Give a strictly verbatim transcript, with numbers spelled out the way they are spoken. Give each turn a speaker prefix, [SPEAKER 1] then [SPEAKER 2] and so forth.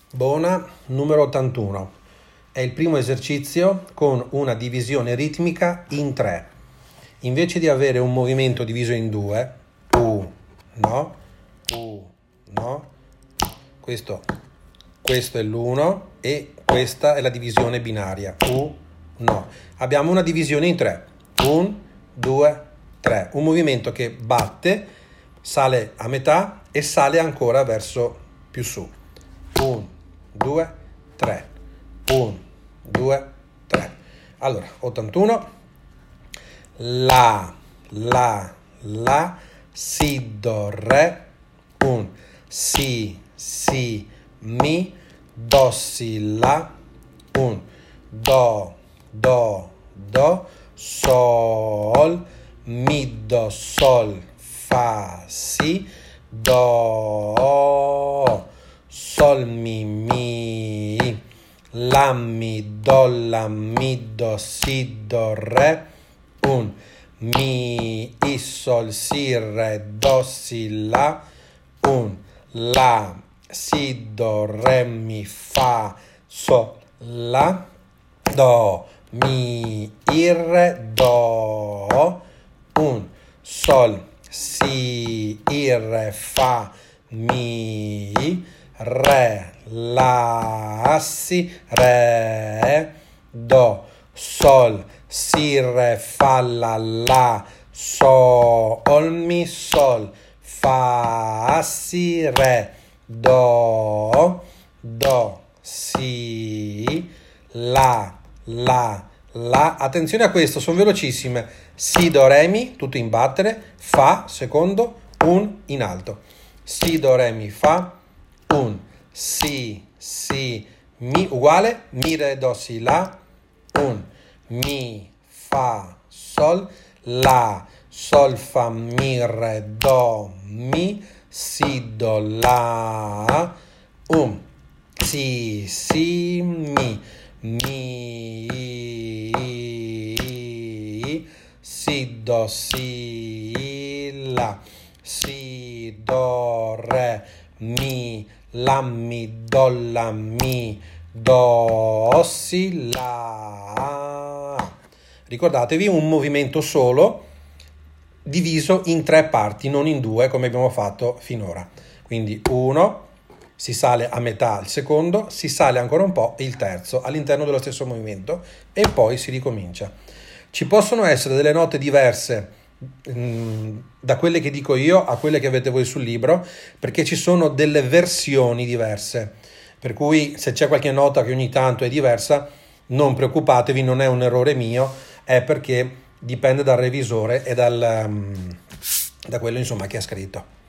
[SPEAKER 1] Buona, numero ottantuno. È il primo esercizio con una divisione ritmica in tre. Invece di avere un movimento diviso in due, uno, uno, questo, questo è l'uno e questa è la divisione binaria, uno. Abbiamo una divisione in tre, uno, due, tre. Un movimento che batte, sale a metà e sale ancora verso più su. uno, due, tre. uno, due, tre. Allora, ottantuno. La, la, la, si, do, re. Un, si, si, mi, do, si, la. Un, do, do, do, sol, mi, do, sol, fa, si, do, sol, mi, mi, la, mi, do, la, mi, do, si, do, re. Un, mi, i, sol, si, re, do, si, la. Un, la, si, do, re, mi, fa, sol, la. Do, mi, i, re, do. Un, sol, si, i, re, fa, mi, re, la, si, re, do, sol, si, re, fa, la, la, sol, mi, sol, fa, si, re, do, do, si, la, la, la. Attenzione a questo, sono velocissime. Si, do, re, mi, tutto in battere, fa, secondo, un, in alto. Si, do, re, mi, fa, un, si, si, mi, uguale, mi, re, do, si, la, un, mi, fa, sol, la, sol, fa, mi, re, do, mi, si, do, la, un, si, si, mi, mi, si, do, si, la, si, do, re, mi, la, mi, do, la, mi, do, si, la. Ricordatevi, un movimento solo diviso in tre parti, non in due come abbiamo fatto finora. Quindi uno, si sale a metà il secondo, si sale ancora un po' il terzo all'interno dello stesso movimento e poi si ricomincia. Ci possono essere delle note diverse mh, da quelle che dico io a quelle che avete voi sul libro, perché ci sono delle versioni diverse, per cui se c'è qualche nota che ogni tanto è diversa, non preoccupatevi, non è un errore mio, è perché dipende dal revisore e dal, um, da quello insomma che ha scritto.